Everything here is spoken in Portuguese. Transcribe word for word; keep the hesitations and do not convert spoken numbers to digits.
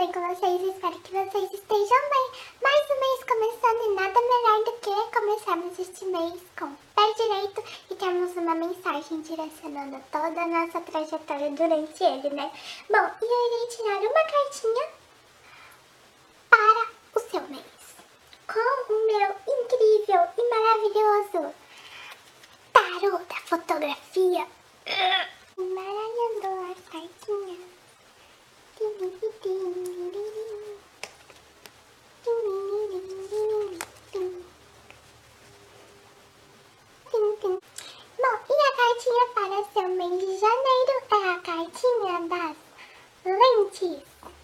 bem com vocês? Espero que vocês estejam bem. Mais um mês começando e nada melhor do que começarmos este mês com o pé direito e termos uma mensagem direcionando toda a nossa trajetória durante ele, né? Bom, e eu irei tirar uma cartinha para o seu mês com o meu incrível e maravilhoso tarô da fotografia. Embaralhando as cartinhas. Bom, e a cartinha para seu mês de janeiro é a cartinha das lentes.